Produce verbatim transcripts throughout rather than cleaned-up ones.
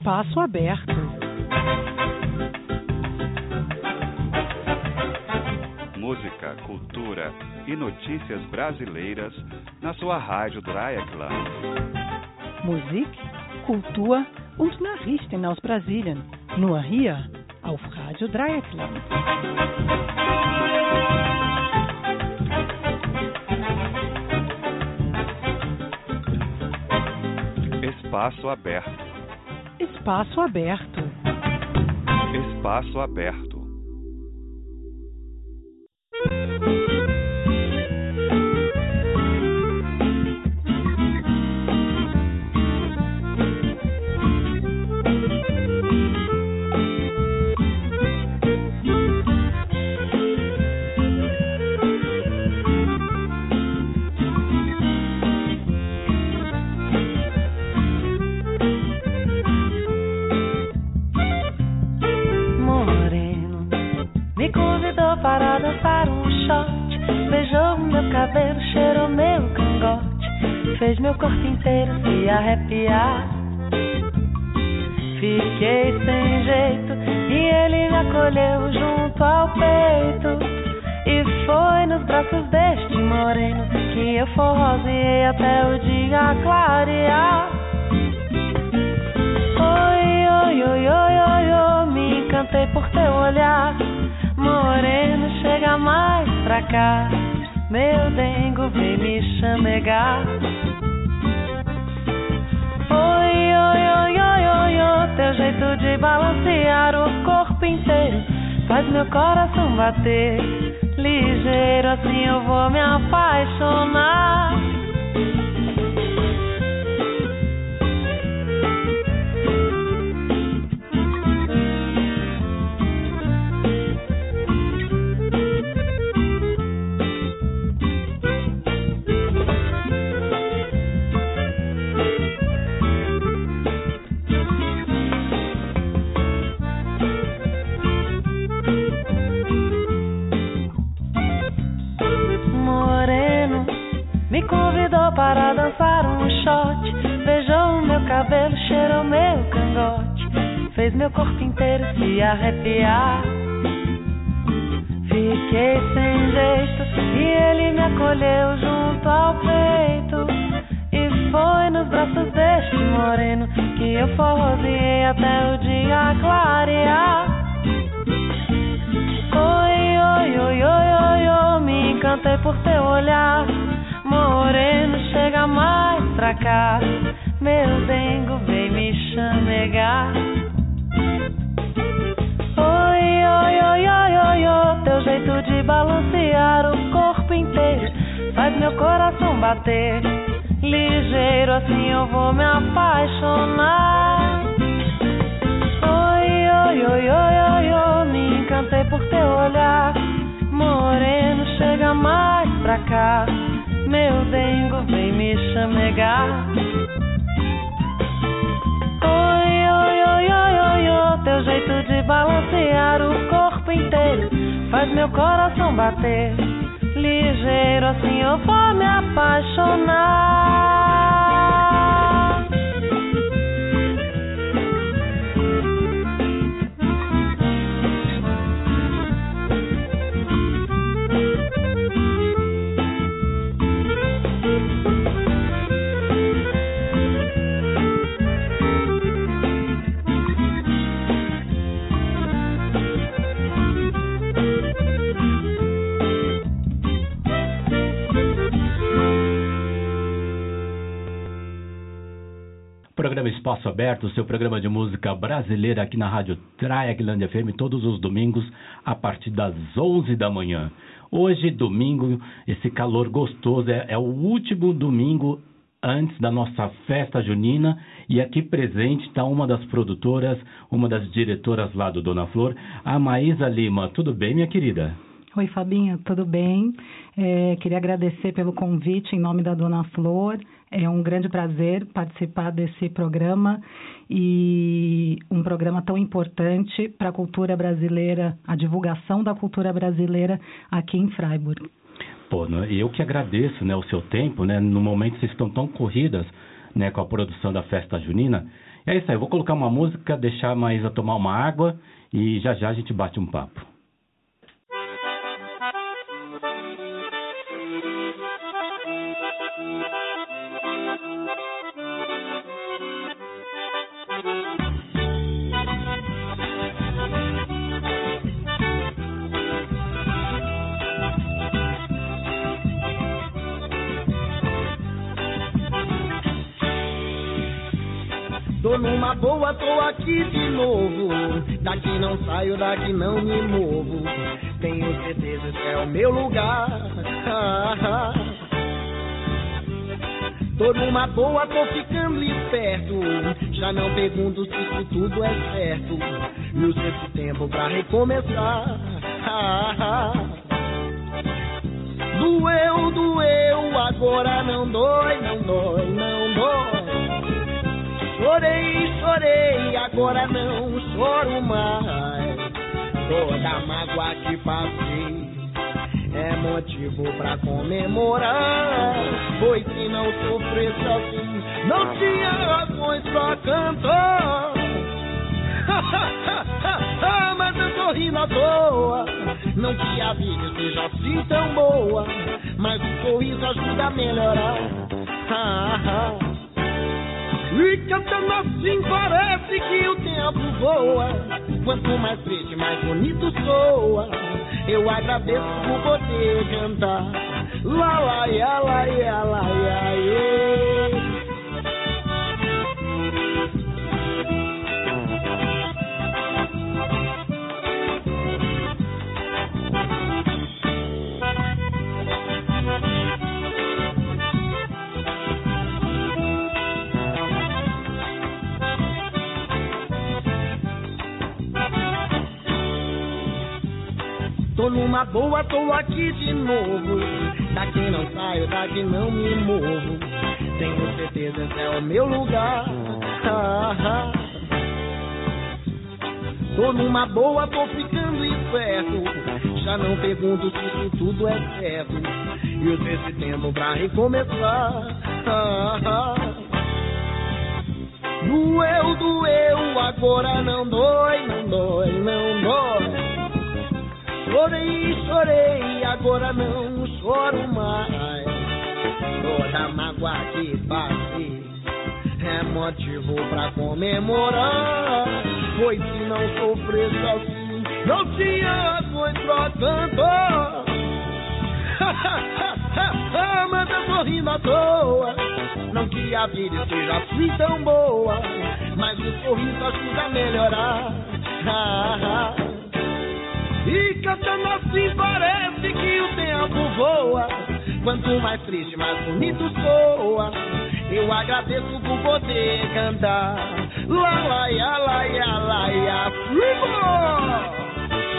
Espaço Aberto. Música, cultura e notícias brasileiras na sua rádio Dreieckland. Musik, Kultur und Nachrichten aus Brasilien. Nur hier auf Radio Dreieckland. Espaço Aberto. Espaço Aberto. Espaço Aberto. Para dançar um shot, beijou meu cabelo, cheirou meu cangote, fez meu corpo inteiro se arrepiar. Fiquei sem jeito e ele me acolheu junto ao peito, e foi nos braços deste moreno que eu forroseei até o dia clarear. Oi, oi, oi, oi, oi, oi, me encantei por teu olhar. Moreno, chega mais pra cá, meu dengo vem me chamegar. Oi, oi, oi, oi, oi, oi, teu jeito de balancear o corpo inteiro faz meu coração bater ligeiro, assim eu vou me apaixonar. Me convidou para dançar um shot, beijou meu cabelo, cheirou meu cangote, fez meu corpo inteiro se arrepiar. Fiquei sem jeito e ele me acolheu junto ao peito, e foi nos braços deste moreno que eu forroseei até o dia clarear. Oi, oi, oi, oi, oi, oi, me encantei por teu olhar. Moreno, chega mais pra cá, meu dengo vem me chamegar. Oi, oi, oi, oi, oi, oi, teu jeito de balancear o corpo inteiro faz meu coração bater ligeiro, assim eu vou me apaixonar. Oi, oi, oi, oi, oi, oi, me encantei por teu olhar. Moreno, chega mais pra cá, meu dengo vem me chamegar. Oi, oi, oi, oi, oi, oi, teu jeito de balancear o corpo inteiro faz meu coração bater ligeiro, assim eu vou me apaixonar. Programa Espaço Aberto, seu programa de música brasileira aqui na Rádio Dreieckland F M, todos os domingos a partir das onze da manhã. Hoje, domingo, esse calor gostoso, é, é o último domingo antes da nossa festa junina, e aqui presente está uma das produtoras, uma das diretoras lá do Dona Flor, a Maísa Lima. Tudo bem, minha querida? Oi, Fabinho, tudo bem? É, queria agradecer pelo convite em nome da Dona Flor. É um grande prazer participar desse programa, e um programa tão importante para a cultura brasileira, a divulgação da cultura brasileira aqui em Freiburg. Pô, eu que agradeço, né, o seu tempo, né, no momento que vocês estão tão corridas, né, com a produção da festa junina. É isso aí, eu vou colocar uma música, deixar a Maísa tomar uma água e já já a gente bate um papo. Tô numa boa, tô aqui de novo. Daqui não saio, daqui não me movo. Tenho certeza que é o meu lugar. Tô numa boa, tô ficando esperto. Já não pergunto se isso tudo é certo. E uso esse tempo pra recomeçar. Doeu, doeu, agora não dói, não dói, não dói. Chorei, chorei, agora não choro mais. Toda mágoa que passei é motivo pra comemorar. Pois se não sofresse assim, não tinha razões pra cantar. Mas eu tô rindo à toa. Não que a vida seja assim tão boa, mas o sorriso ajuda a melhorar. E cantando assim parece que o tempo voa. Quanto mais triste, mais bonito soa. Eu agradeço por poder cantar. Lá, lá, ia, lá, ia, lá, ia, ia. Tô numa boa, tô aqui de novo. Daqui não saio, daqui não me movo. Tenho certeza que é o meu lugar. Tô numa boa, tô ficando esperto. Já não pergunto se isso tudo é certo. E uso esse tempo pra recomeçar. Doeu, doeu, agora não dói, não dói, não dói. Chorei, chorei, agora não choro mais. Toda mágoa que passei é motivo pra comemorar. Pois se não sofresse assim, não tinha razões pra cantar. Mas eu tô rindo à toa. Não que a vida seja assim tão boa, mas o sorriso ajuda a melhorar. E cantando assim parece que o tempo voa. Quanto mais triste, mais bonito soa. Eu agradeço por poder cantar. Lá, lá, ia, lá, ia, lá, ia, primo!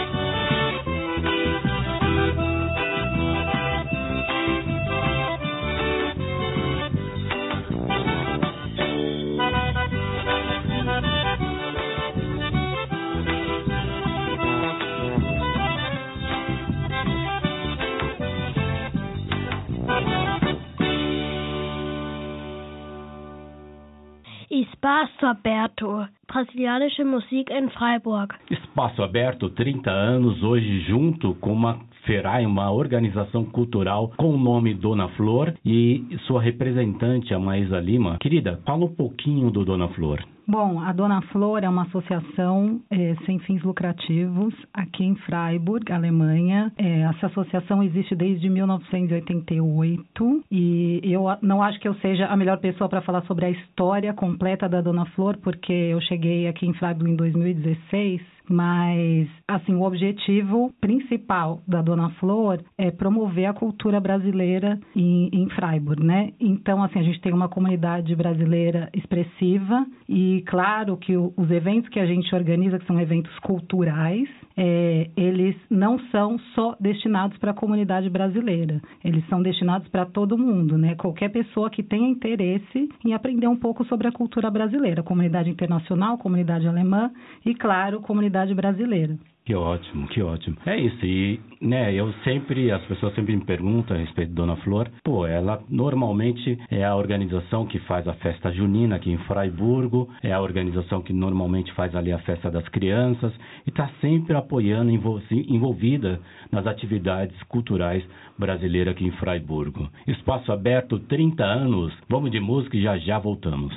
Espaço Aberto, brasilianische Musik em Freiburg. Espaço Aberto, trinta anos, hoje junto com uma FERAI, uma organização cultural com o nome Dona Flor e sua representante, a Maísa Lima. Querida, fala um pouquinho do Dona Flor. Bom, a Dona Flor é uma associação é, sem fins lucrativos aqui em Freiburg, Alemanha. É, essa associação existe desde mil novecentos e oitenta e oito e eu não acho que eu seja a melhor pessoa para falar sobre a história completa da Dona Flor, porque eu cheguei aqui em Freiburg em dois mil e dezesseis, mas assim, o objetivo principal da Dona Flor é promover a cultura brasileira em, em Freiburg, né? Então, assim, a gente tem uma comunidade brasileira expressiva e claro que o, os eventos que a gente organiza, que são eventos culturais, é, eles não são só destinados para a comunidade brasileira, eles são destinados para todo mundo, né? Qualquer pessoa que tenha interesse em aprender um pouco sobre a cultura brasileira, comunidade internacional, comunidade alemã e, claro, comunidade brasileira. Que ótimo, que ótimo. É isso, e né, eu sempre, as pessoas sempre me perguntam a respeito de Dona Flor. Pô, ela normalmente é a organização que faz a festa junina aqui em Fraiburgo, é a organização que normalmente faz ali a festa das crianças e está sempre apoiando, envolvida nas atividades culturais brasileiras aqui em Fraiburgo. Espaço aberto, trinta anos. Vamos de música e já já voltamos.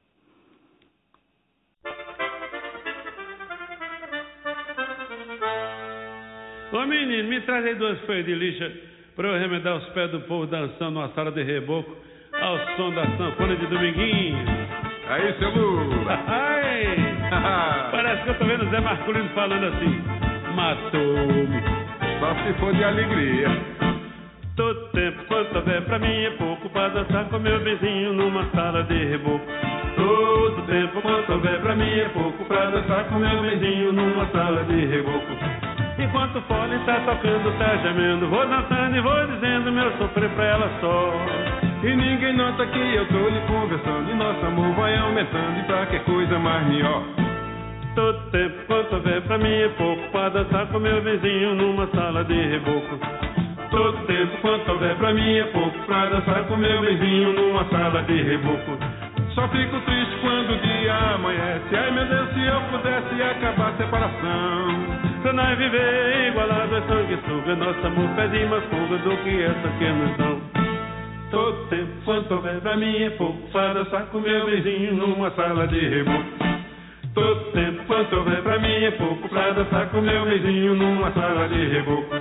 Ô menino, me traz aí duas folhas de lixa para eu remendar os pés do povo dançando numa sala de reboco ao som da sanfona de Dominguinho. Aí, seu Lula! Ai, parece que eu tô vendo o Zé Marculino falando assim: matou-me. Só se for de alegria. Todo tempo quanto houver pra mim é pouco pra dançar com meu vizinho numa sala de reboco. Todo tempo quanto houver pra mim é pouco pra dançar com meu vizinho numa sala de reboco. Enquanto o fole tá tocando, tá gemendo, vou dançando e vou dizendo meu sofrer pra ela só. E ninguém nota que eu tô lhe conversando, e nosso amor vai aumentando, e pra que coisa mais melhor. Todo tempo quanto houver pra mim é pouco pra dançar com meu vizinho numa sala de reboco. Todo tempo quanto houver pra mim é pouco pra dançar com meu vizinho numa sala de reboco. Só fico triste quando o dia amanhece, ai meu Deus, se eu pudesse acabar a separação. Pra nós viver igualado é sanguessuga, nosso amor pede mais fuga do que essa que nos dão. Todo tempo quanto houver pra mim é pouco pra dançar com meu vizinho numa sala de reboco. Todo tempo quanto houver pra mim é pouco pra dançar com meu vizinho numa sala de reboco.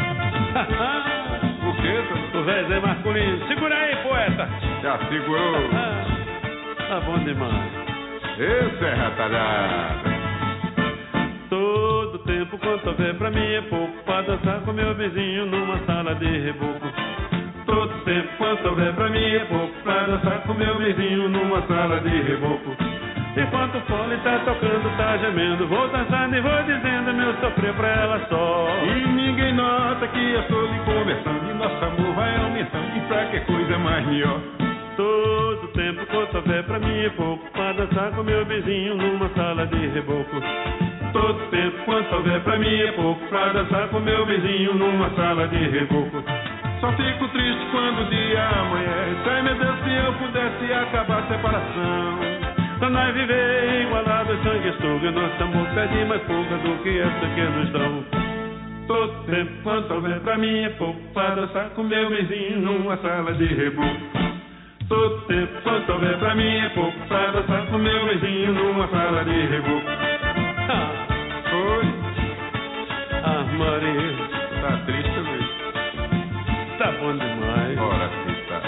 O que? O velho Zé Marculino. Segura aí, poeta. Já segurou. Tá bom demais. Esse é retalhado. Todo tempo quanto houver pra mim é pouco pra dançar com meu vizinho numa sala de reboco. Todo tempo quanto houver pra mim é pouco pra dançar com meu vizinho numa sala de reboco. Enquanto o fole tá tocando, tá gemendo, vou dançando e vou dizendo meu sofrer pra ela só. E ninguém nota que eu estou lhe conversando, e nosso amor vai aumentando, e pra que coisa mais melhor. Todo tempo quanto houver pra mim é pouco pra dançar com meu vizinho numa sala de reboco. Todo tempo quanto houver pra mim é pouco pra dançar com meu vizinho numa sala de reboco. Só fico triste quando o dia amanhece, ai meu Deus, se eu pudesse acabar a separação. Pra nós viver igualado sanguessuga, nosso amor pede mais fuga do que essa que nos dão. Todo tempo quanto houver pra mim é pouco pra dançar com meu vizinho numa sala de reboco. Todo tempo quanto houver pra mim é pouco pra dançar com meu vizinho numa sala de reboco. Oi. Ah, Maria. Tá triste mesmo. Tá bom demais. Ora, sim, tá.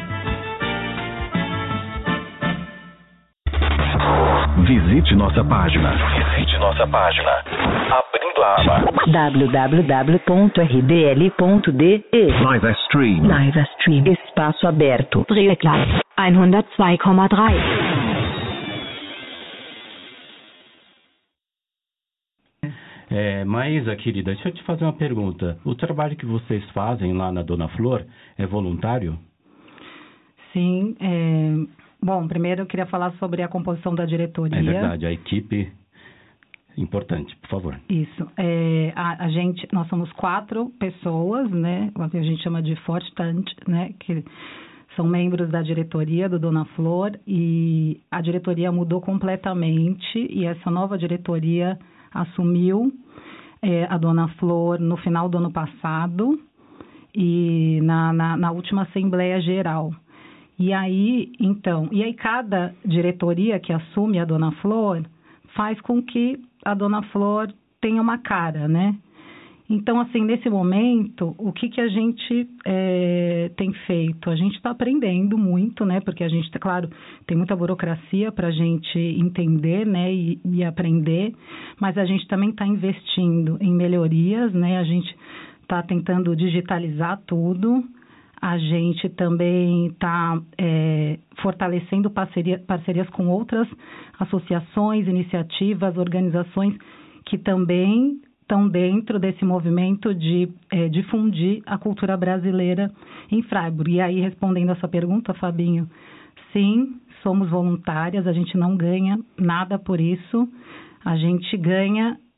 Visite nossa página. Visite nossa página. Abrindo a aba w w w ponto r d l ponto d e. Live Stream. Live Stream. Espaço aberto. Dreieckland hundertzwei Komma drei. É, Maísa, querida, deixa eu te fazer uma pergunta. O trabalho que vocês fazem lá na Dona Flor é voluntário? Sim. É... Bom, primeiro eu queria falar sobre a composição da diretoria. É verdade, a equipe... Importante, por favor. Isso. É, a, a gente, nós somos quatro pessoas, né? O que a gente chama de Vorstand, né? Que são membros da diretoria do Dona Flor, e a diretoria mudou completamente, e essa nova diretoria assumiu é, a Dona Flor no final do ano passado e na, na, na última Assembleia Geral. E aí, então, e aí cada diretoria que assume a Dona Flor faz com que a Dona Flor tenha uma cara, né? Então, assim, nesse momento, o que, que a gente é, tem feito? A gente está aprendendo muito, né? Porque a gente, claro, tem muita burocracia para a gente entender, né? E, e aprender, mas a gente também está investindo em melhorias, né? A gente está tentando digitalizar tudo. A gente também está é, fortalecendo parceria, parcerias com outras associações, iniciativas, organizações que também estão dentro desse movimento de é, difundir a cultura brasileira em Fraiburgo. E aí, respondendo a sua pergunta, Fabinho, sim, somos voluntárias, a gente não ganha nada por isso, a gente ganha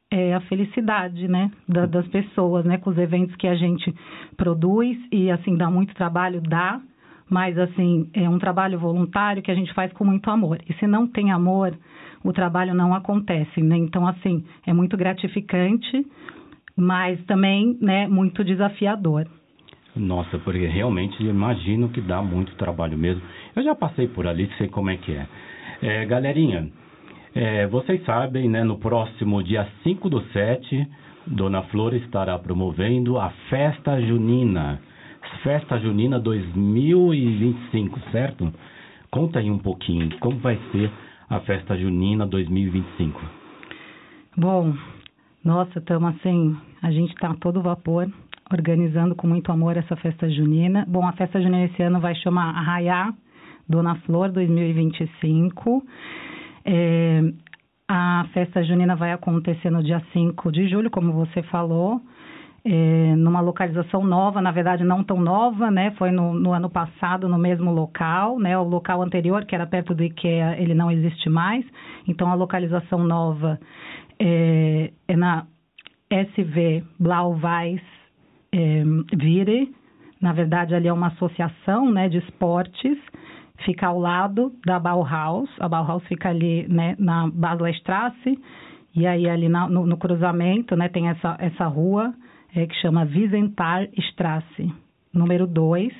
é a felicidade, né, da, das pessoas, né, com os eventos que a gente produz e, assim, dá muito trabalho, dá, mas, assim, é um trabalho voluntário que a gente faz com muito amor. E se não tem amor, o trabalho não acontece, né? Então, assim, é muito gratificante, mas também, né, muito desafiador. Nossa, porque realmente imagino que dá muito trabalho mesmo. Eu já passei por ali, sei como é que é. É, galerinha, é, vocês sabem, né, no próximo dia cinco do sete, Dona Flor estará promovendo a Festa Junina. Festa Junina dois mil e vinte e cinco, certo? Conta aí um pouquinho, como vai ser a Festa Junina dois mil e vinte e cinco? Bom, nossa, estamos assim, a gente está a todo vapor, organizando com muito amor essa festa junina. Bom, a festa junina esse ano vai chamar Arraiá Dona Flor dois mil e vinte e cinco. É, a festa junina vai acontecer no dia cinco de julho, como você falou, é, numa localização nova, na verdade não tão nova, né? Foi no, no ano passado, no mesmo local, né? O local anterior, que era perto do IKEA, ele não existe mais. Então, a localização nova é, é na S V Blau-Weiß É, Vire. Na verdade, ali é uma associação, né, de esportes, fica ao lado da Bauhaus. A Bauhaus fica ali, né, na Baslerstraße, e aí ali na, no, no cruzamento, né, tem essa, essa rua é, que chama Wiesenthal-Straße, número dois.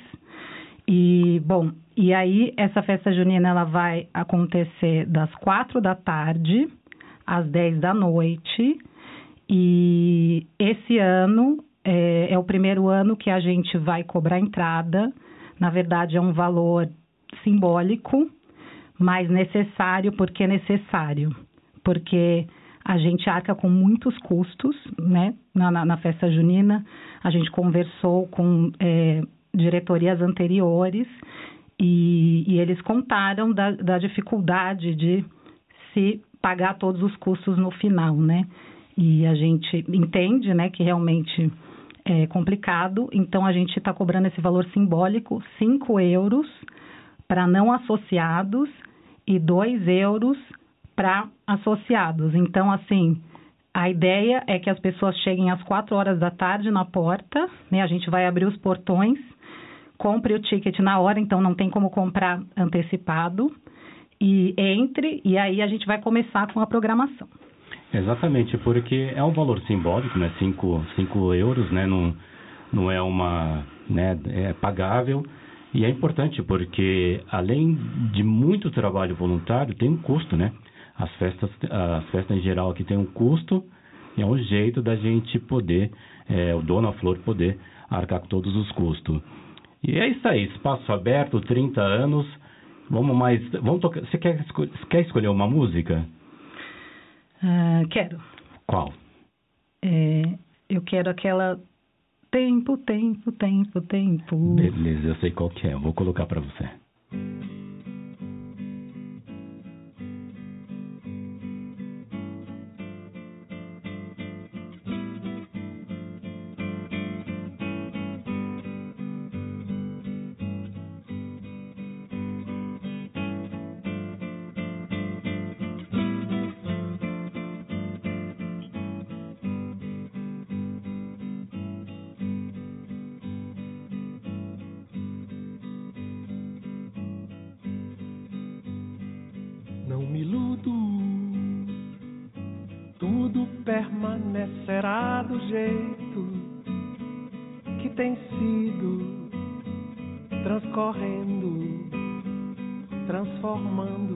E, bom, e aí essa festa junina ela vai acontecer das quatro da tarde às dez da noite, e esse ano É, é o primeiro ano que a gente vai cobrar entrada. Na verdade, é um valor simbólico, mas necessário. Por que necessário? Porque a gente arca com muitos custos, né? Na, na, na festa junina, a gente conversou com é, diretorias anteriores e, e eles contaram da, da dificuldade de se pagar todos os custos no final, né? E a gente entende, né, que realmente é complicado, então a gente está cobrando esse valor simbólico, cinco euros para não associados e dois euros para associados. Então, assim, a ideia é que as pessoas cheguem às quatro horas da tarde na porta, né? A gente vai abrir os portões, compre o ticket na hora, então não tem como comprar antecipado, e entre, e aí a gente vai começar com a programação. Exatamente, porque é um valor simbólico, né? cinco euros, né? Não, não é uma, né? É pagável, e é importante porque, além de muito trabalho voluntário, tem um custo, né? As festas, as festas em geral aqui tem um custo, e é um jeito da gente poder, é, o Dona Flor poder arcar com todos os custos. E é isso aí, espaço aberto, trinta anos, vamos mais, vamos tocar, você quer, quer escolher uma música? Uh, quero. Qual? É, eu quero aquela Tempo, Tempo, Tempo, Tempo. Beleza, eu sei qual que é. Eu vou colocar para você. Não me iludo, tudo permanecerá do jeito que tem sido, transcorrendo, transformando,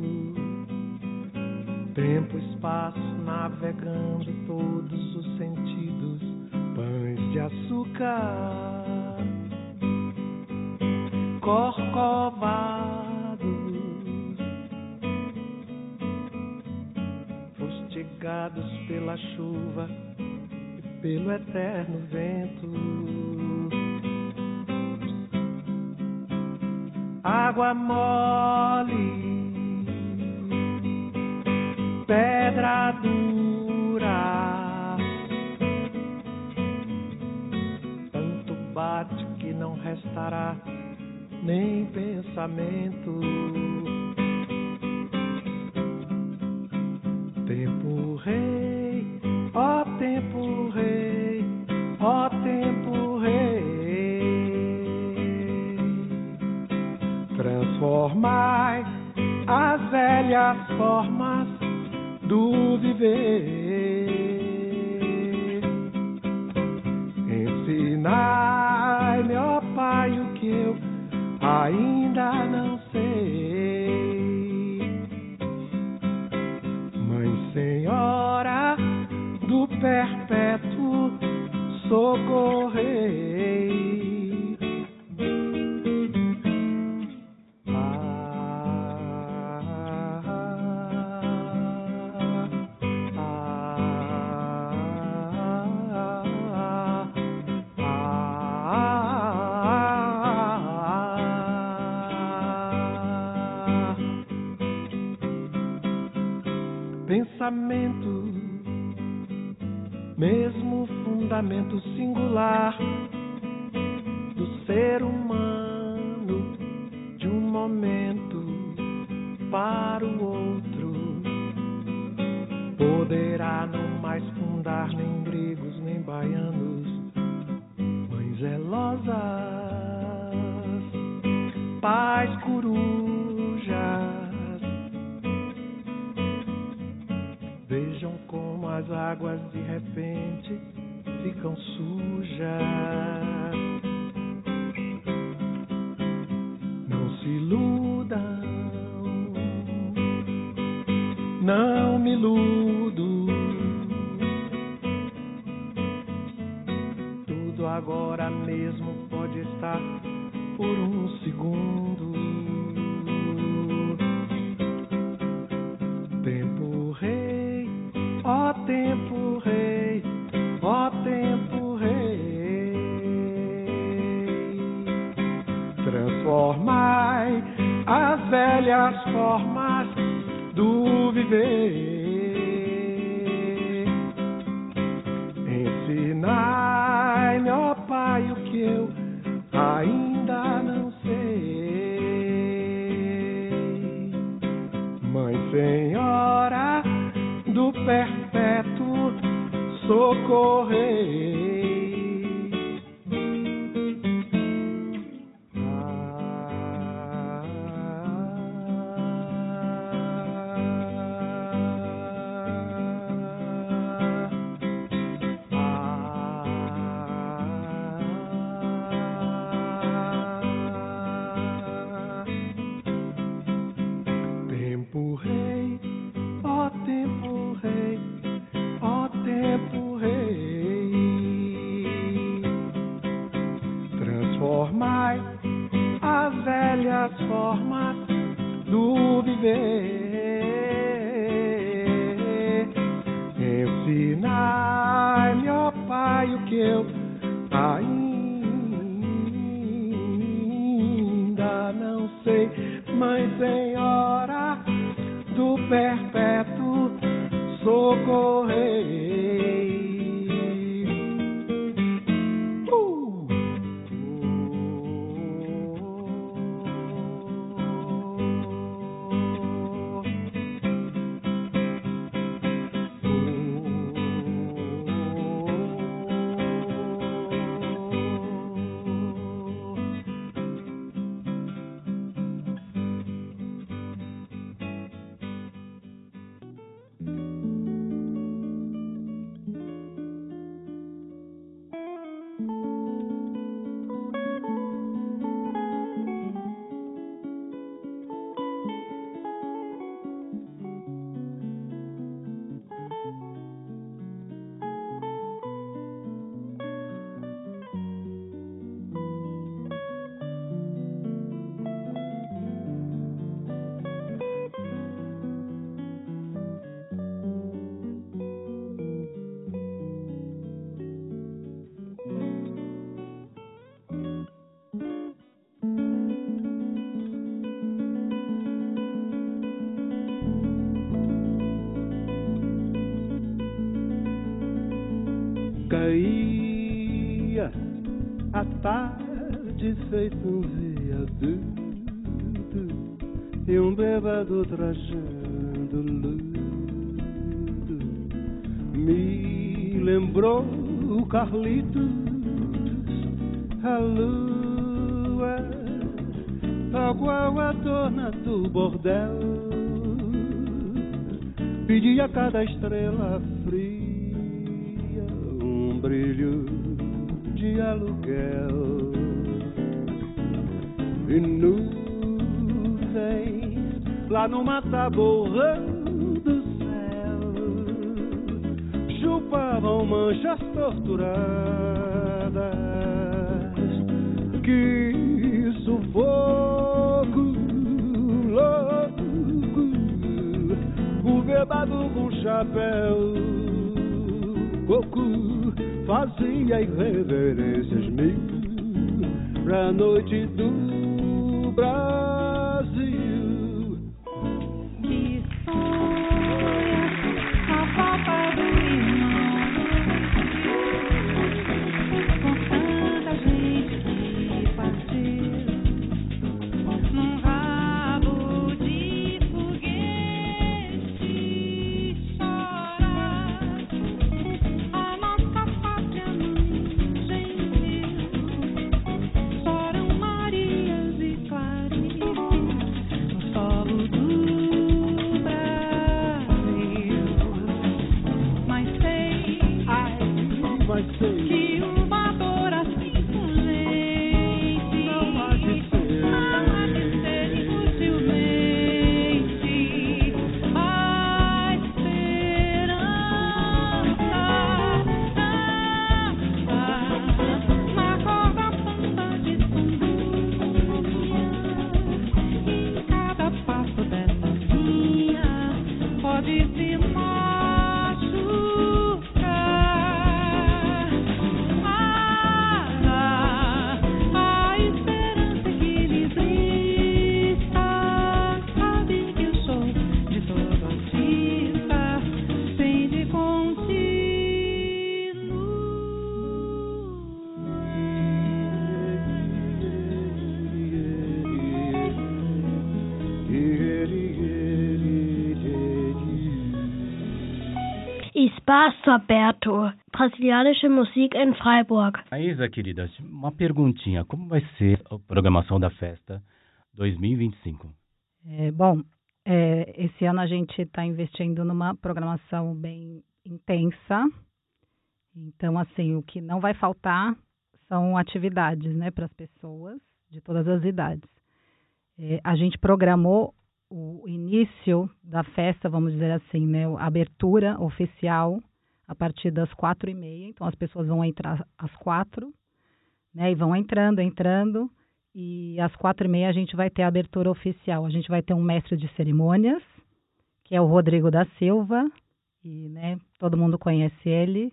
tempo, espaço, navegando todos os sentidos, pães de açúcar, corcovados, fustigados pela chuva e pelo eterno vento. Água mole, pedra dura, tanto bate que não restará nem pensamento. Tempo rei, ó velhas formas do viver. Ensinai-me, ó Pai, o que eu ainda não sei. Mãe Senhora do perpétuo socorrei. Pensamento, mesmo fundamento singular do ser humano, de um momento para o outro, poderá não mais fundar nem gregos nem baianos, mães zelosas, pais corujas. Vejam como as águas de repente ficam sujas. Não se iludam, não me iludo. Tudo agora mesmo pode estar por um segundo. Tempo rei, ó tempo rei, ó tempo rei, transformai as velhas formas do viver. Ensinai-me, ó Pai, o que eu ainda não sei. Mãe Senhora do perpétuo socorrei. Tempo rei, ó tempo rei, ó tempo rei, transformai as velhas formas do viver. Ensinai-me, ó Pai, o que eu ainda não sei. Mãe Senhora do perpétuo socorrei. Uh! Caía a tarde feito um viaduto e um bêbado trajando luto me lembrou o Carlitos, a lua, tal qual a dona do bordel, pedi a cada estrela fria um brilho de aluguel e nuvens lá numa taborra do céu chupavam manchas torturadas. Que sufoco louco, o bebado com chapéu coco fazia irreverências mil pra noite do Brasil. Que sonha a falta do irmão, com tanta gente que partiu num rabo de foguete. Chorar a nossa pátria num gentil. Choram Marias e Clarice no solo do Brasil. Mas sei, ai, Mas sei que uma dor assim fugente não há de ser, não há de ser inutilmente a esperança na corda ponta de sanduia. Em cada passo dessa linha pode se machucar. Ah, a esperança equilibrista sabe que o show de todo artista tem de Espaço Aberto, brasilianische Musik em Freiburg. Aisa, querida, uma perguntinha. Como vai ser a programação da festa dois mil e vinte e cinco? É, bom, é, esse ano a gente está investindo numa programação bem intensa. Então, assim, o que não vai faltar são atividades, né, para as pessoas de todas as idades. É, a gente programou o início da festa, vamos dizer assim, né, a abertura oficial a partir das quatro e meia. Então, as pessoas vão entrar às quatro, né, e vão entrando, entrando. E às quatro e meia a gente vai ter a abertura oficial. A gente vai ter um mestre de cerimônias, que é o Rodrigo da Silva, e, né, todo mundo conhece ele.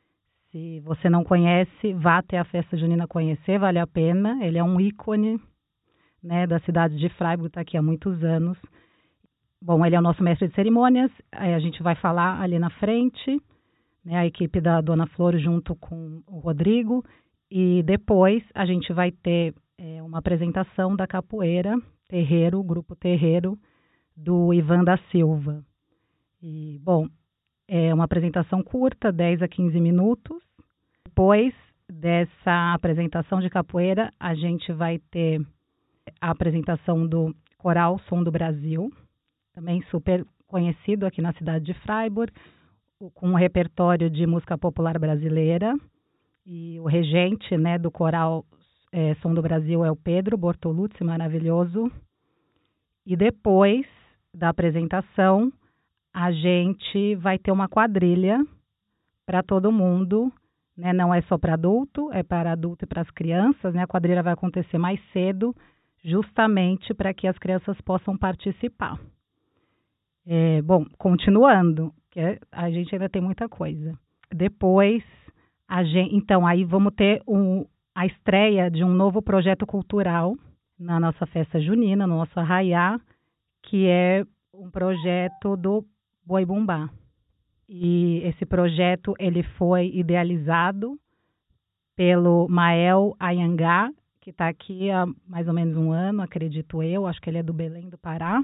Se você não conhece, vá até a festa junina conhecer, vale a pena. Ele é um ícone, né, da cidade de Freiburg, está aqui há muitos anos. Bom, ele é o nosso mestre de cerimônias, aí a gente vai falar ali na frente, né, a equipe da Dona Flor junto com o Rodrigo, e depois a gente vai ter é, uma apresentação da capoeira terreiro, o grupo terreiro do Ivan da Silva. E, bom, é uma apresentação curta, dez a quinze minutos. Depois dessa apresentação de capoeira, a gente vai ter a apresentação do Coral Som do Brasil, também super conhecido aqui na cidade de Freiburg, com um repertório de música popular brasileira. E o regente, né, do Coral é, Som do Brasil é o Pedro Bortolucci, maravilhoso. E depois da apresentação, a gente vai ter uma quadrilha para todo mundo, né? Não é só para adulto, é para adulto e para as crianças, né? A quadrilha vai acontecer mais cedo, justamente para que as crianças possam participar. É, bom, continuando, que a gente ainda tem muita coisa. Depois, a gente, então, aí vamos ter um, a estreia de um novo projeto cultural na nossa festa junina, no nosso arraiá, que é um projeto do Boi Bumbá. E esse projeto ele foi idealizado pelo Mael Ayangá, que está aqui há mais ou menos um ano, acredito eu, acho que ele é do Belém do Pará.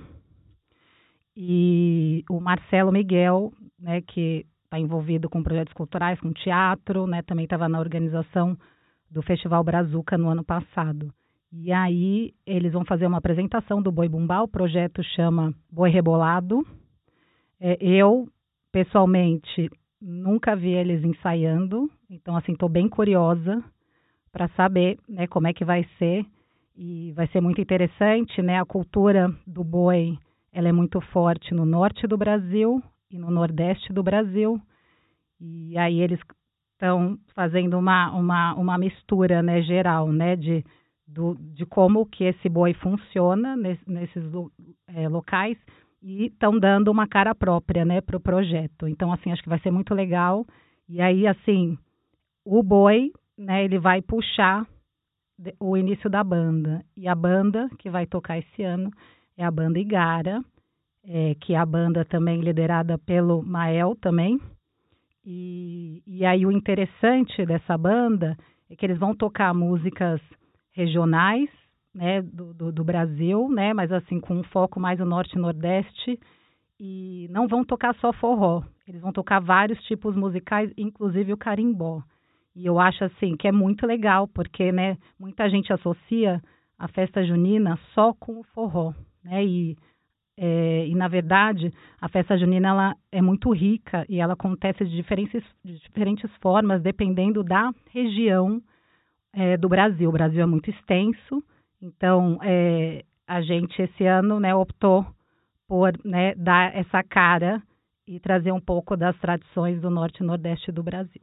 E o Marcelo Miguel, né, que está envolvido com projetos culturais, com teatro, né, também estava na organização do Festival Brazuca no ano passado. E aí eles vão fazer uma apresentação do Boi Bumbá, o projeto chama Boi Rebolado. É, eu, pessoalmente, nunca vi eles ensaiando, então, assim, estou bem curiosa para saber, né, como é que vai ser, e vai ser muito interessante, né, a cultura do boi, ela é muito forte no norte do Brasil e no nordeste do Brasil, e aí eles estão fazendo uma, uma, uma mistura, né, geral, né, de, do, de como que esse boi funciona nesse, nesses é, locais, e estão dando uma cara própria, né, para o projeto. Então, assim, acho que vai ser muito legal. E aí, assim, o boi, né, ele vai puxar o início da banda. E a banda que vai tocar esse ano é a banda Igara, é, que é a banda também liderada pelo Mael também. E, e aí o interessante dessa banda é que eles vão tocar músicas regionais, né, do, do, do Brasil, né, mas assim com um foco mais no norte e nordeste, e não vão tocar só forró, eles vão tocar vários tipos musicais, inclusive o carimbó. E eu acho assim que é muito legal, porque, né, muita gente associa a festa junina só com o forró, né, e, é, e na verdade a festa junina ela é muito rica e ela acontece de diferentes, de diferentes formas, dependendo da região é, do Brasil. O Brasil é muito extenso. Então, é, a gente esse ano, né, optou por, né, dar essa cara e trazer um pouco das tradições do norte e nordeste do Brasil.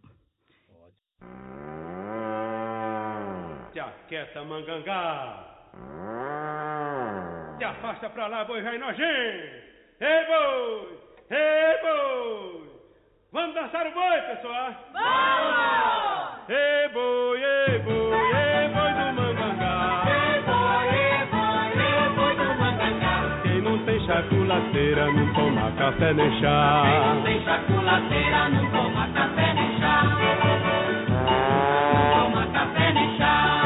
Jaqueta mangangá, te afasta pra lá, boi vai nojento. Ei, boi, ei, boi, vamos dançar o boi, pessoal? Vamos! Ei, boi, ei, boi, ei, boi do mangangá. Chaculateira não toma café nem chá. Quem não tem chaculateira não toma café nem chá. Não toma café nem chá.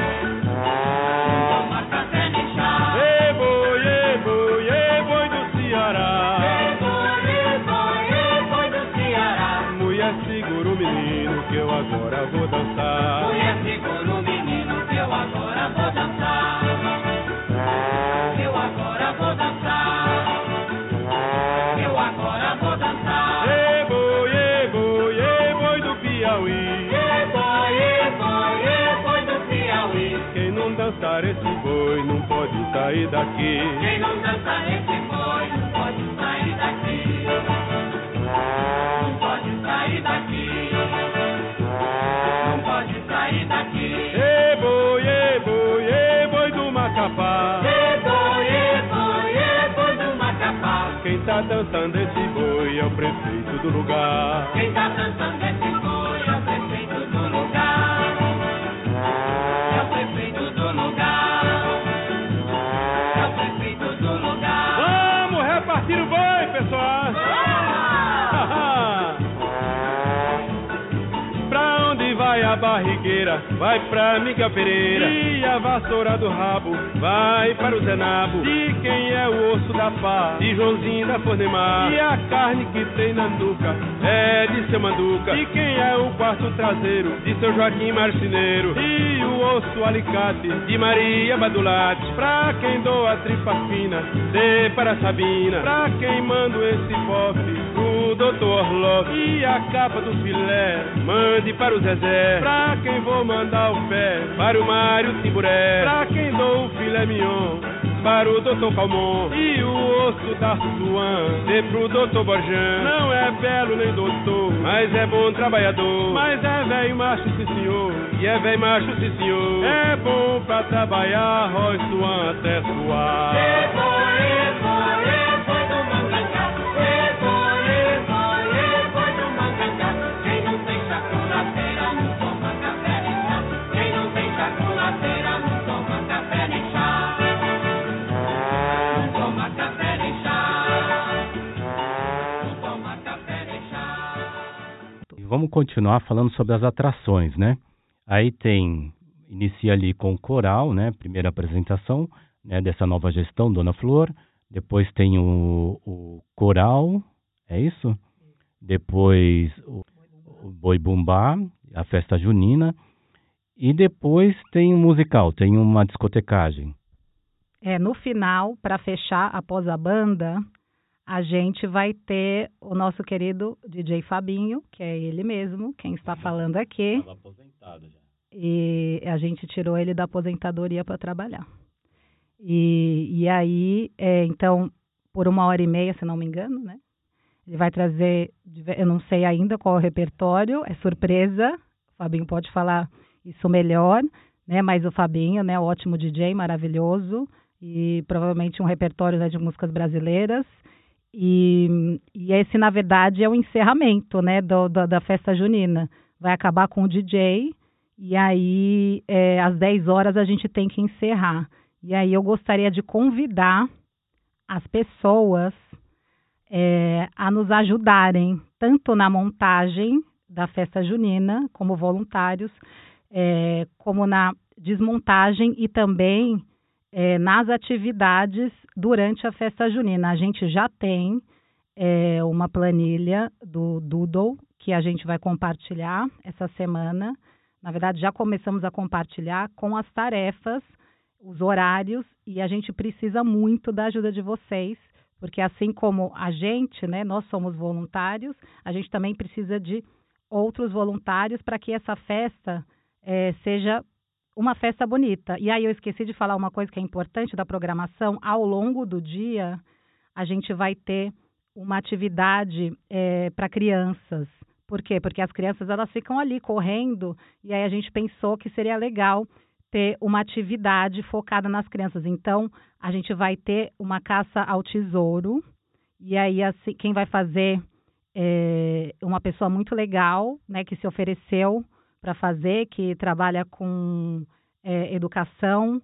Não toma café nem chá. Ei boi, ei boi, ei boi do Ceará. Ei boi, ei boi, ei boi do Ceará. Mulher segura o menino que eu agora vou dançar. Mulher segura o menino que eu agora vou dançar. Eu agora vou dançar. Dançar esse boi não pode sair daqui. Quem não dançar esse boi não pode sair daqui. Não pode sair daqui. Não pode sair daqui. Ei boi, ei boi, ei boi do Macapá. Ei boi, ei boi, ei boi do Macapá. Quem tá dançando esse boi é o prefeito do lugar. Quem tá dançando esse boi é o prefeito do lugar. É o prefeito do lugar. É o prefeito do lugar. Vamos repartir o boi, pessoal. Ah! Pra onde vai a barrigueira? Vai pra Miguel Pereira. E a vassoura do rabo vai para o Zenabo. De quem é o osso da pá? De Joãozinho da Fornemar. E a carne que tem na nuca é de seu Manduca. E quem é o quarto traseiro? De seu Joaquim Marceneiro. E o osso alicate de Maria Badulate. Pra quem doa a tripa fina, dê para Sabina. Pra quem manda esse bofe, o doutor Orloff. E a capa do filé, mande para o Zezé. Pra quem vou mandar o pé, para o Mário Timburé. Pra quem dou o filé mignon, para o doutor Calmon. E o osso da Suan, dê pro doutor Borjan. Não é belo nem doutor, mas é bom trabalhador. Mas é velho macho, sim senhor. E é velho macho, sim senhor. É bom pra trabalhar, Roy Suan até suar. É bom, é bom, é bom do Mangangá. É bom, é bom, é bom do Mangangá. Quem não tem chaculateira não toma café nem chá. Quem não tem chaculateira não toma café nem chá. Não toma café nem chá. Não toma café nem chá. Vamos continuar falando sobre as atrações, né? Aí tem, inicia ali com o coral, né? Primeira apresentação, né, dessa nova gestão, Dona Flor. Depois tem o, o coral, é isso? Depois o, o Boi Bumbá, a festa junina. E depois tem um musical, tem uma discotecagem. É, no final, para fechar, após a banda, a gente vai ter o nosso querido D J Fabinho, que é ele mesmo, quem está falando aqui. Estava aposentado já. E a gente tirou ele da aposentadoria para trabalhar. E, e aí, é, então, por uma hora e meia, se não me engano, né? Ele vai trazer, eu não sei ainda qual é o repertório, é surpresa. O Fabinho pode falar isso melhor, né? Mas o Fabinho, né? Ótimo D J, maravilhoso. E provavelmente um repertório, né, de músicas brasileiras. E, e esse, na verdade, é o encerramento, né, do, do, da festa junina. Vai acabar com o D J e aí, é, às dez horas, a gente tem que encerrar. E aí eu gostaria de convidar as pessoas é, a nos ajudarem, tanto na montagem da festa junina, como voluntários, é, como na desmontagem e também é, nas atividades durante a festa junina. A gente já tem é, uma planilha do Doodle que a gente vai compartilhar essa semana. Na verdade, já começamos a compartilhar com as tarefas, os horários, e a gente precisa muito da ajuda de vocês, porque assim como a gente, né, nós somos voluntários, a gente também precisa de outros voluntários para que essa festa é, seja uma festa bonita. E aí eu esqueci de falar uma coisa que é importante da programação. Ao longo do dia, a gente vai ter uma atividade é, para crianças. Por quê? Porque as crianças, elas ficam ali correndo, e aí a gente pensou que seria legal ter uma atividade focada nas crianças. Então, a gente vai ter uma caça ao tesouro, e aí assim, quem vai fazer é uma pessoa muito legal, né, que se ofereceu para fazer, que trabalha com é, educação,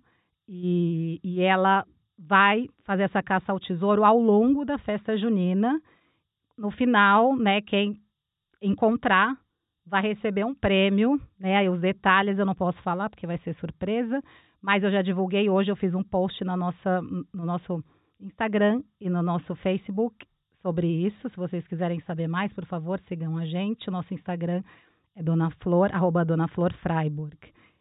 e, e ela vai fazer essa caça ao tesouro ao longo da festa junina. No final, né, quem encontrar vai receber um prêmio, né? Aí os detalhes eu não posso falar porque vai ser surpresa, mas eu já divulguei hoje, eu fiz um post na nossa, no nosso Instagram e no nosso Facebook sobre isso. Se vocês quiserem saber mais, por favor, sigam a gente. O nosso Instagram é Dona Flor, arroba Dona Flor Freiburg.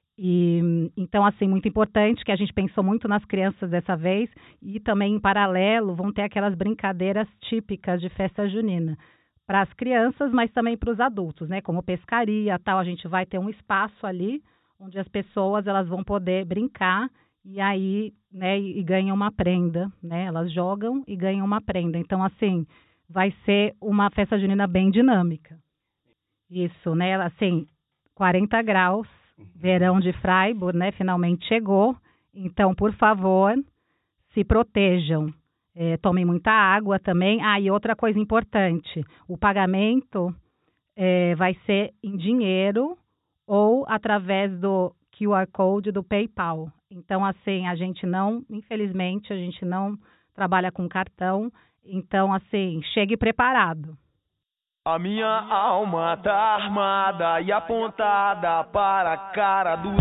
E, então, assim, muito importante que a gente pensou muito nas crianças dessa vez, e também em paralelo vão ter aquelas brincadeiras típicas de festa junina para as crianças, mas também para os adultos, né? Como pescaria, tal. A gente vai ter um espaço ali onde as pessoas elas vão poder brincar e aí, né? E, e ganham uma prenda, né? Elas jogam e ganham uma prenda. Então, assim, vai ser uma festa junina bem dinâmica. Isso, né? Assim, quarenta graus, verão de Freiburg, né? Finalmente chegou. Então, por favor, se protejam. É, tomem muita água também. Ah, e outra coisa importante, o pagamento é, vai ser em dinheiro ou através do Q R Code do PayPal. Então, assim, a gente não, infelizmente, a gente não trabalha com cartão. Então, assim, chegue preparado. A minha alma tá armada e apontada para a cara do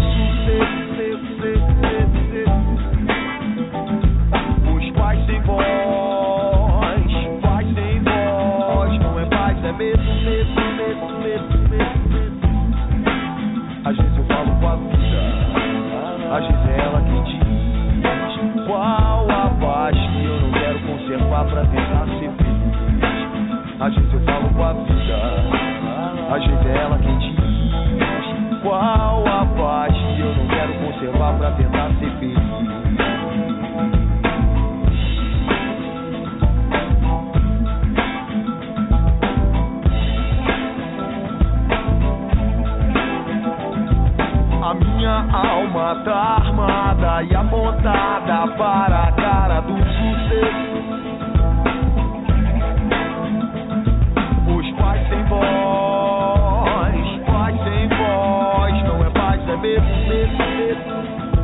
sucesso. Os pais sem voz, paz sem voz, não é paz, é medo, medo, medo, medo, medo. Às vezes eu falo com a vida, às vezes é ela que diz qual a paz que eu não quero conservar pra tentar ser feliz. Às vezes eu falo com a vida, às vezes é ela quem diz qual a paz que eu não quero conservar pra tentar ser feliz. A minha alma tá armada e apontada para a cara do sucesso. Os pais sem voz, pais sem voz, não é paz, é medo, medo, medo.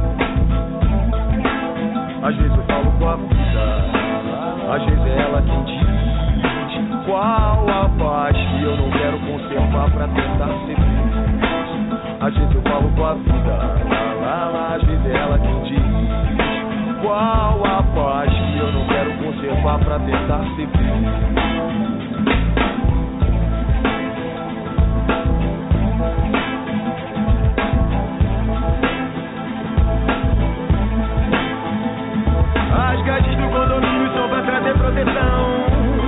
Às vezes eu falo com a vida, às vezes é ela quem diz qual a paz que eu não quero conservar pra tentar ser feliz. Às vezes eu falo com a vida, lá, lá, lá, às vezes é ela quem diz qual a paz que eu não quero conservar pra tentar ser feliz. As grades do condomínio são pra trazer proteção.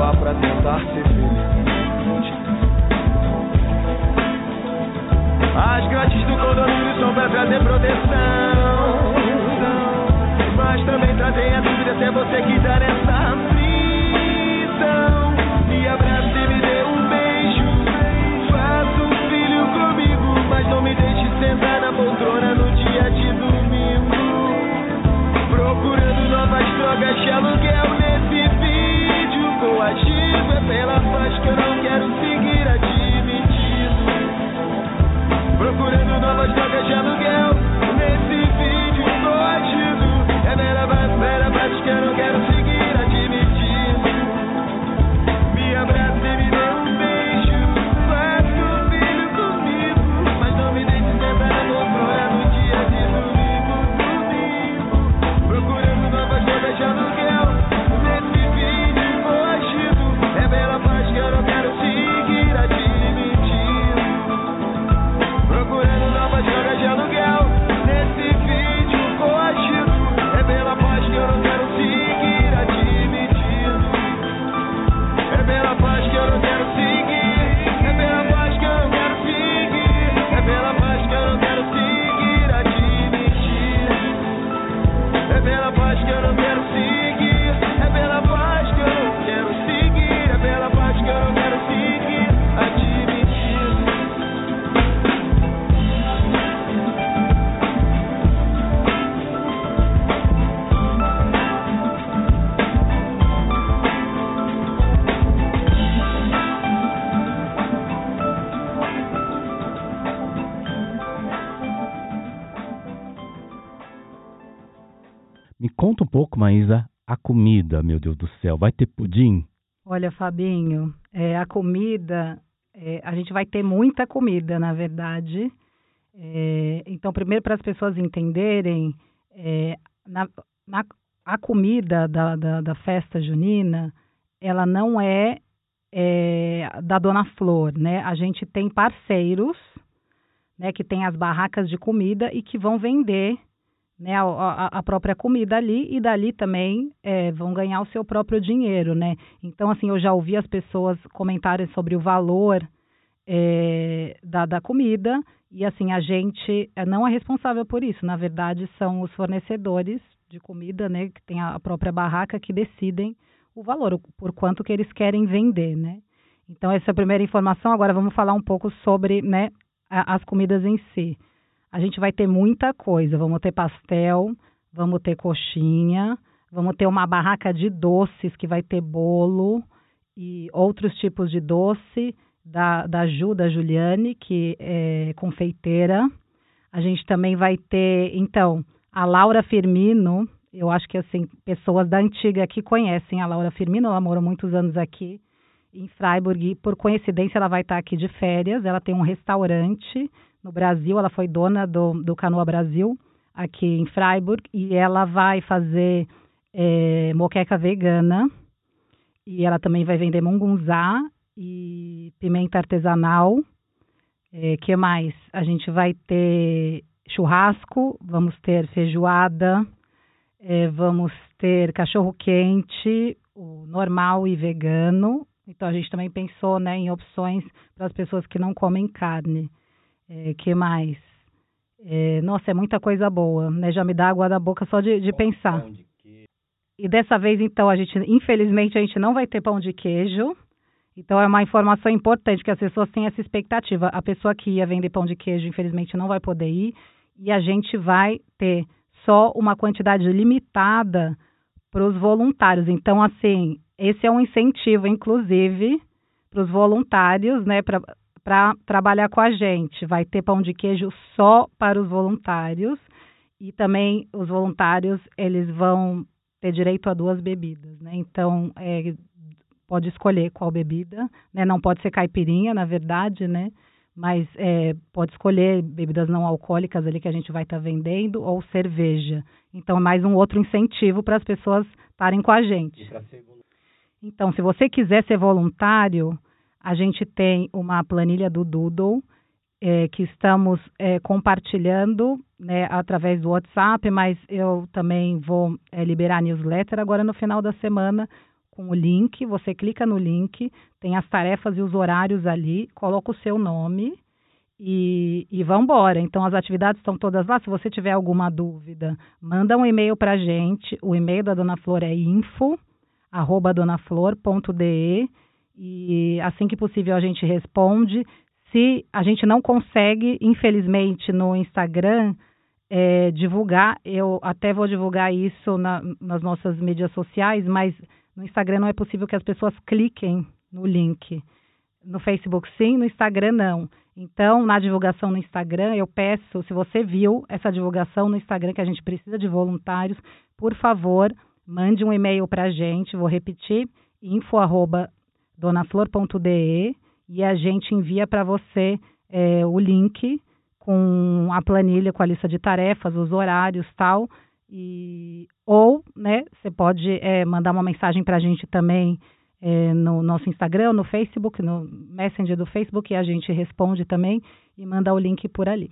levar pra tentar ser feliz. As grades do condomínio são pra trazer proteção, mas também trazem a dúvida se é você que tá nessa prisão. Me abraça e me dê um beijo, faça um filho comigo, mas não me deixe sentar na poltrona no dia de domingo, procurando novas drogas de aluguel nesse vídeo coativo. É pela paz que eu não quero seguir admitido, procurando novas drogas de aluguel nesse vídeo coativo. É pela paz, pela paz que eu não quero seguir admitido. Me abraça e me dê um beijo, faça um filho comigo, mas não me deixe sentar na poltrona no dia de domingo, domingo, procurando novas drogas de aluguel nesse vídeo coativo. É pela paz que eu não quero seguir admitido, procurando novas drogas de aluguel nesse vídeo coativo. É pela paz que eu não quero seguir admitido, é pela paz que eu não quero seguir, é pela paz que eu não quero seguir, é pela paz que eu não quero seguir admitido, é pela paz que eu não quero seguir, é pela paz que eu não quero seguir, é pela paz que eu não quero seguir admitido. Me conta um pouco, Maísa, a comida, meu Deus do céu. Vai ter pudim? Olha, Fabinho, é, a comida, é, a gente vai ter muita comida, na verdade. É, então, primeiro, para as pessoas entenderem, é, na, na, a comida da, da, da festa junina, ela não é, é da Dona Flor, né? A gente tem parceiros, né, que tem as barracas de comida e que vão vender, né, a, a própria comida ali, e dali também é, vão ganhar o seu próprio dinheiro, né? Então, assim, eu já ouvi as pessoas comentarem sobre o valor é, da, da comida, e assim, a gente não é responsável por isso. Na verdade, são os fornecedores de comida, né, que tem a própria barraca, que decidem o valor, por quanto que eles querem vender, né? Então, essa é a primeira informação. Agora vamos falar um pouco sobre, né, as comidas em si. A gente vai ter muita coisa, vamos ter pastel, vamos ter coxinha, vamos ter uma barraca de doces que vai ter bolo e outros tipos de doce da, da Ju, da Juliane, que é confeiteira. A gente também vai ter, então, a Laura Firmino. Eu acho que, assim, pessoas da antiga aqui conhecem a Laura Firmino, ela morou muitos anos aqui em Freiburg e, por coincidência, ela vai estar aqui de férias. Ela tem um restaurante no Brasil, ela foi dona do, do Canoa Brasil, aqui em Freiburg, e ela vai fazer é, moqueca vegana, e ela também vai vender mungunzá e pimenta artesanal. É, que mais? A gente vai ter churrasco, vamos ter feijoada, é, vamos ter cachorro-quente, o normal e vegano. Então, a gente também pensou, né, em opções para as pessoas que não comem carne. É, que mais? É, nossa, é muita coisa boa, né? Já me dá água da boca só de, de pensar. E dessa vez, então, a gente, infelizmente, a gente não vai ter pão de queijo. Então, é uma informação importante, que as pessoas têm essa expectativa. A pessoa que ia vender pão de queijo, infelizmente, não vai poder ir. E a gente vai ter só uma quantidade limitada para os voluntários. Então, assim, esse é um incentivo, inclusive, para os voluntários, né? Para para trabalhar com a gente. Vai ter pão de queijo só para os voluntários, e também os voluntários, eles vão ter direito a duas bebidas, né? Então, é, pode escolher qual bebida, né? Não pode ser caipirinha, na verdade, né? Mas é, pode escolher bebidas não alcoólicas ali que a gente vai estar tá vendendo, ou cerveja. Então, é mais um outro incentivo para as pessoas estarem com a gente. Então, se você quiser ser voluntário, a gente tem uma planilha do Doodle, é, que estamos é, compartilhando, né, através do WhatsApp, mas eu também vou é, liberar a newsletter agora no final da semana, com o link, você clica no link, tem as tarefas e os horários ali, coloca o seu nome e, e vamos embora. Então, as atividades estão todas lá. Se você tiver alguma dúvida, manda um e-mail para a gente. O e-mail da Dona Flor é info arroba donaflor ponto de e assim que possível a gente responde. Se a gente não consegue, infelizmente, no Instagram, é, divulgar, eu até vou divulgar isso na, nas nossas mídias sociais, mas no Instagram não é possível que as pessoas cliquem no link. No Facebook sim, no Instagram não. Então, na divulgação no Instagram, eu peço, se você viu essa divulgação no Instagram, que a gente precisa de voluntários, por favor, mande um e-mail para a gente, vou repetir, info arroba donaflor ponto de e a gente envia para você é, o link com a planilha, com a lista de tarefas, os horários e tal. E, ou, né, você pode é, mandar uma mensagem para a gente também é, no nosso Instagram, no Facebook, no Messenger do Facebook, e a gente responde também e manda o link por ali.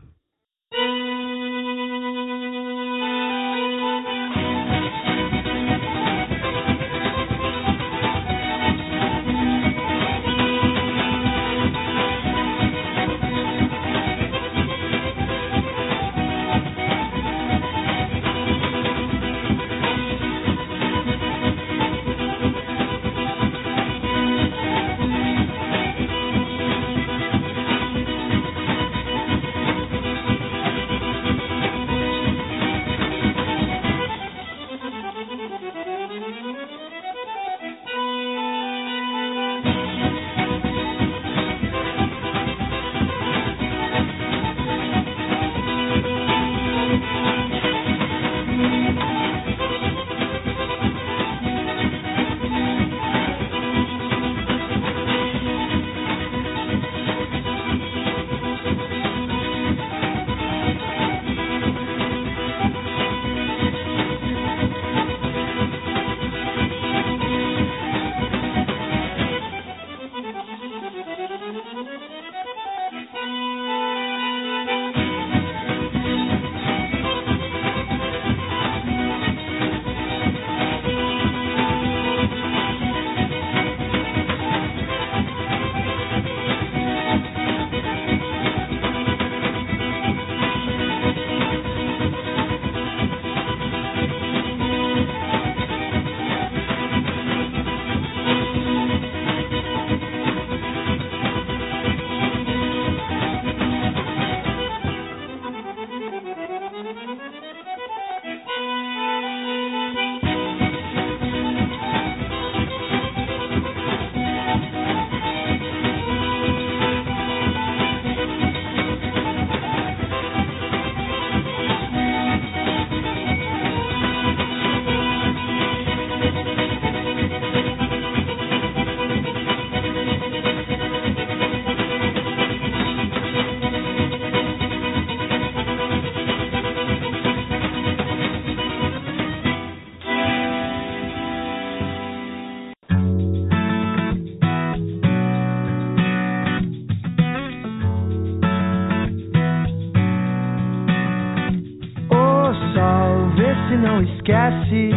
Não esquece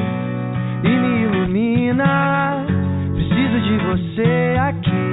e me ilumina. Preciso de você aqui.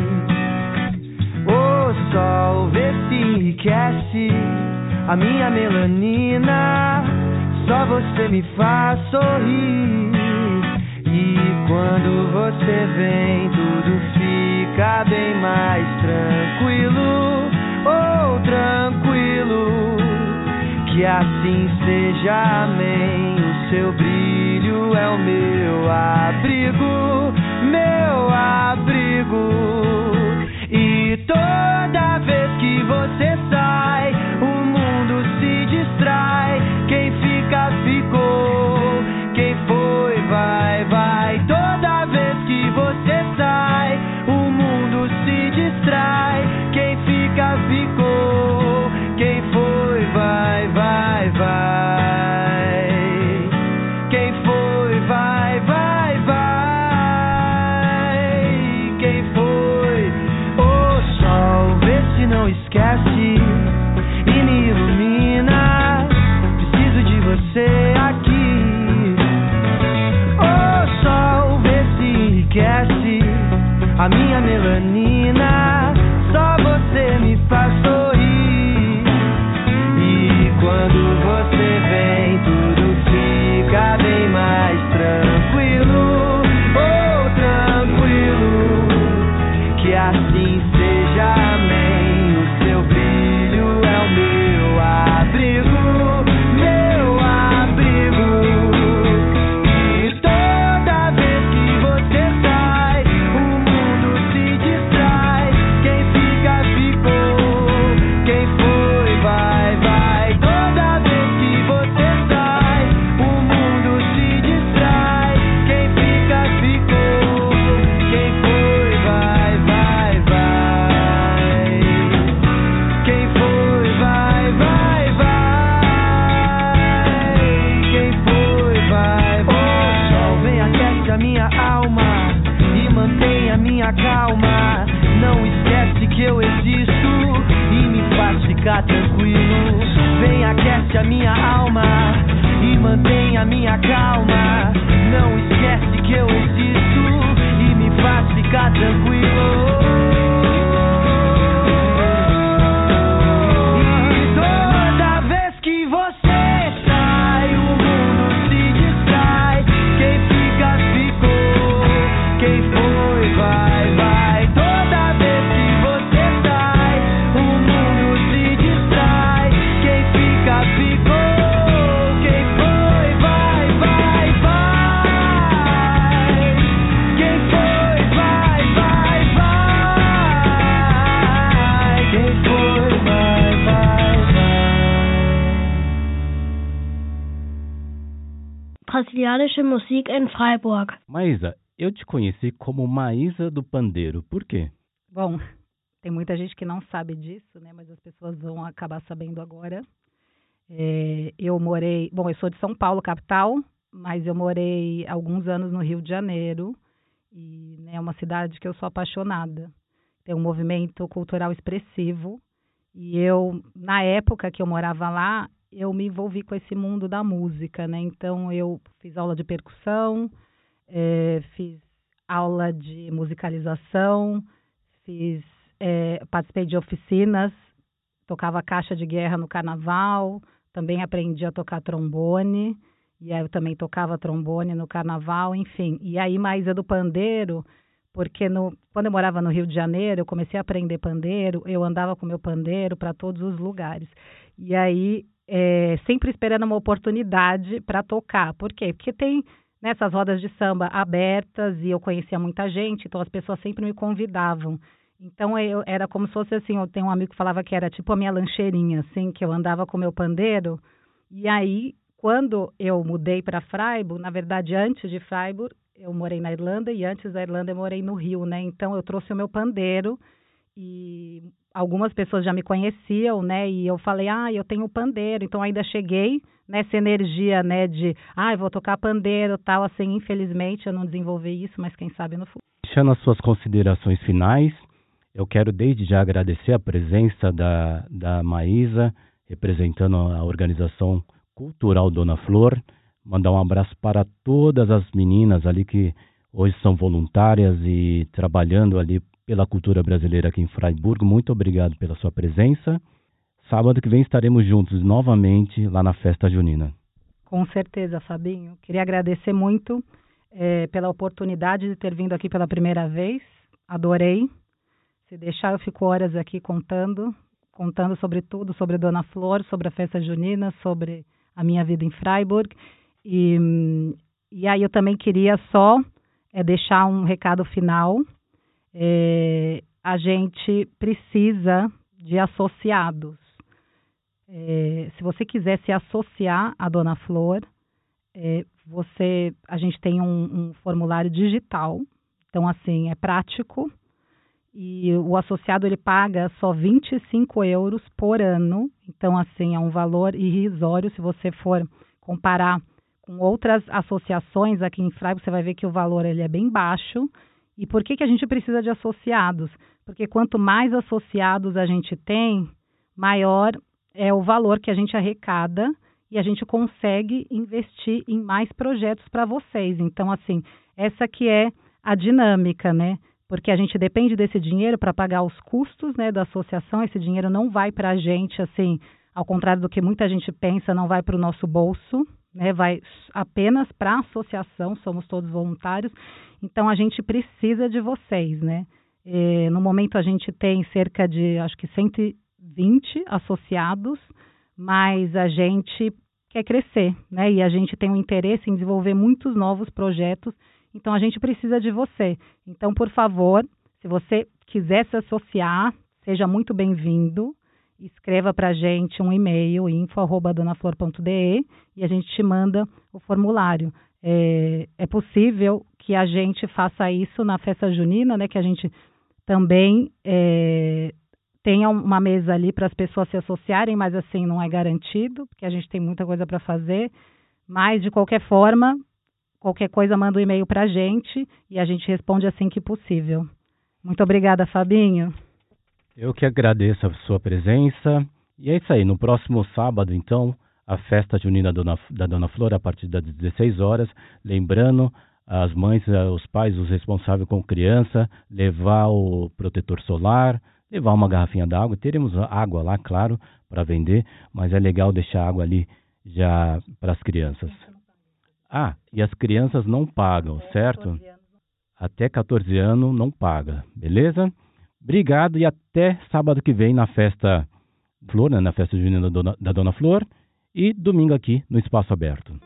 O sol vê se enriquece a minha melanina. Só você me faz sorrir. E quando você vem, tudo fica bem mais tranquilo. Oh, tranquilo. Que assim seja, amém. O seu brilho é o meu abrigo, meu abrigo. E toda vez que você sai, o mundo se distrai. Quem fica, ficou. Quem foi, vai, vai. Toda vez que você sai, o mundo se distrai. Quem fica, ficou. Quem foi, vai, vai, vai. Quem foi, vai, vai, vai. a minha melanina, só você me faz sorrir. E quando você vem, tudo fica bem mais tranquilo, oh tranquilo, que assim seja, amém. O seu brilho é o meu abrigo, meu abrigo. E toda vez que você sai, o mundo se distrai. Quem fica, ficou. Quem foi, vai, vai. Toda vez que você sai, o mundo se distrai. Quem fica, ficou. Quem foi, vai, vai, vai. Quem foi, vai, vai, vai. Quem foi, vai, vai. O sol vem, aquece a minha alma e mantém a minha calma. Não esquece que eu existo e me faz ficar tranquilo. Vem, aquece a minha alma e mantém a minha calma. Não esquece que eu existo e me faz ficar tranquilo. E toda vez que você sai, o mundo se distrai. Quem fica, ficou. Quem foi, vai, vai. Toda vez que você sai, o mundo se distrai. Quem fica, ficou. Quem foi, vai, vai, vai. Quem foi, vai, vai, vai. Quem foi, vai, vai, vai. Brasilianische Musik in Freiburg. Maísa, eu te conheci como Maísa do Pandeiro. Por quê? Bom, tem muita gente que não sabe disso, né? Mas as pessoas vão acabar sabendo agora. É, eu morei... Bom, eu sou de São Paulo, capital, mas eu morei alguns anos no Rio de Janeiro. E né, é uma cidade que eu sou apaixonada. Tem um movimento cultural expressivo. E eu, na época que eu morava lá, eu me envolvi com esse mundo da música, né? Então, eu fiz aula de percussão, é, fiz aula de musicalização, fiz, é, participei de oficinas, tocava caixa de guerra no carnaval, também aprendi a tocar trombone, e aí eu também tocava trombone no carnaval, enfim. E aí, Maísa do Pandeiro, porque no, quando eu morava no Rio de Janeiro, eu comecei a aprender pandeiro, eu andava com meu pandeiro para todos os lugares. E aí, é, sempre esperando uma oportunidade para tocar. Por quê? Porque tem nessas rodas de samba abertas e eu conhecia muita gente, então as pessoas sempre me convidavam. Então, eu, era como se fosse assim, eu tenho um amigo que falava que era tipo a minha lancheirinha, assim, que eu andava com meu pandeiro. E aí, quando eu mudei para Freiburg, na verdade, antes de Freiburg, eu morei na Irlanda e antes da Irlanda eu morei no Rio, né? Então, eu trouxe o meu pandeiro e algumas pessoas já me conheciam, né? E eu falei, ah, eu tenho pandeiro. Então, ainda cheguei nessa energia, né? De, ah, eu vou tocar pandeiro, tal. Assim, infelizmente, eu não desenvolvi isso, mas quem sabe no futuro. Deixando as suas considerações finais, eu quero desde já agradecer a presença da, da Maísa, representando a organização cultural Dona Flor. Mandar um abraço para todas as meninas ali que hoje são voluntárias e trabalhando ali pela cultura brasileira aqui em Freiburg. Muito obrigado pela sua presença. Sábado que vem estaremos juntos novamente lá na festa junina. Com certeza, Fabinho. Queria agradecer muito é, pela oportunidade de ter vindo aqui pela primeira vez. Adorei. Se deixar, eu fico horas aqui contando, contando sobre tudo, sobre Dona Flor, sobre a festa junina, sobre a minha vida em Freiburg. E, e aí eu também queria só é, deixar um recado final. É, a gente precisa de associados. É, se você quiser se associar à Dona Flor, é, você, a gente tem um, um formulário digital. Então, assim, é prático. E o associado, ele paga só vinte e cinco euros por ano. Então, assim, é um valor irrisório. Se você for comparar com outras associações aqui em Freiburg, você vai ver que o valor ele é bem baixo. E por que que a gente precisa de associados? Porque quanto mais associados a gente tem, maior é o valor que a gente arrecada e a gente consegue investir em mais projetos para vocês. Então, assim, essa que é a dinâmica, né? porque a gente depende desse dinheiro para pagar os custos, né, da associação. Esse dinheiro não vai para a gente, assim, ao contrário do que muita gente pensa, não vai para o nosso bolso, né, vai apenas para a associação, somos todos voluntários. Então, a gente precisa de vocês, né? E, no momento, a gente tem cerca de, acho que cento e vinte associados, mas a gente quer crescer, né? E a gente tem um interesse em desenvolver muitos novos projetos, então a gente precisa de você. Então, por favor, se você quiser se associar, seja muito bem-vindo. Escreva para a gente um e-mail, info arroba donaflor ponto de, e a gente te manda o formulário. É, é possível que a gente faça isso na festa junina, né? Que a gente também é, tenha uma mesa ali para as pessoas se associarem, mas assim não é garantido, porque a gente tem muita coisa para fazer. Mas, de qualquer forma, qualquer coisa manda um e-mail para a gente e a gente responde assim que possível. Muito obrigada, Fabinho. Eu que agradeço a sua presença. E é isso aí, no próximo sábado, então, a festa junina da Dona Flor, a partir das dezesseis horas. Lembrando, as mães, os pais, os responsáveis com criança, levar o protetor solar, levar uma garrafinha d'água. Teremos água lá, claro, para vender, mas é legal deixar água ali já para as crianças. Ah, e as crianças não pagam, certo? Até quatorze anos não paga, beleza? Obrigado e até sábado que vem na festa Flor, né, na festa junina da Dona, da Dona Flor, e domingo aqui no Espaço Aberto.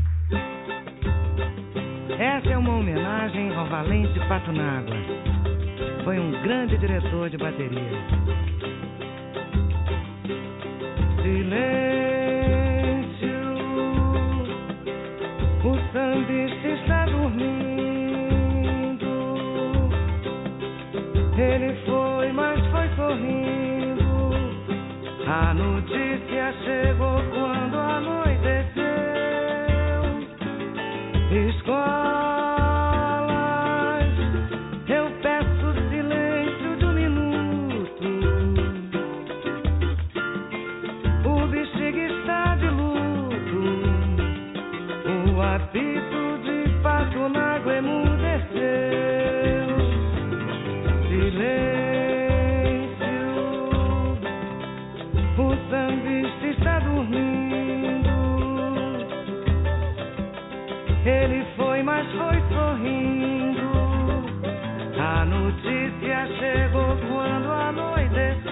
Essa é uma homenagem ao Valente Patunágua. Foi um grande diretor de bateria. Silêncio, o sambista está dormindo. Ele foi, mas foi sorrindo. A notícia chegou quando anoiteceu. Escolas, eu peço silêncio de um minuto. O bexiga está de luto. O apito de Patunágua emudeceu. Silêncio, o sambista está dormindo. Ele foi, mas foi sorrindo. A notícia chegou quando anoiteceu.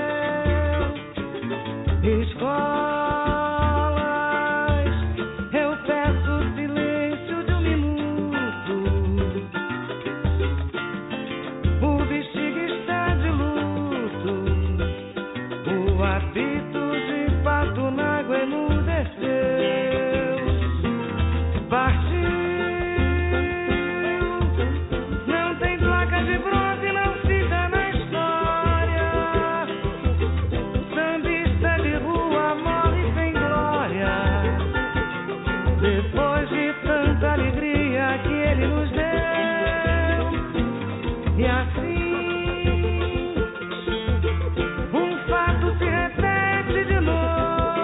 Escolas, eu peço silêncio de um minuto. O bexiga está de luto. O apito de Patunágua emudeceu. Partiu, não tem placa de bronze, não fica na história. Sambista de rua morre sem glória. Depois de tanta alegria que ele nos deu. E assim, um fato se repete de novo.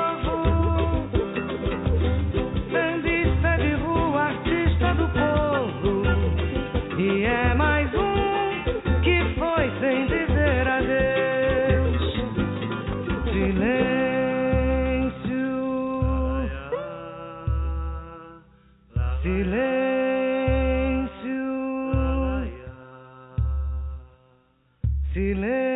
E é mais um que foi sem dizer adeus. Silêncio, silêncio, silêncio.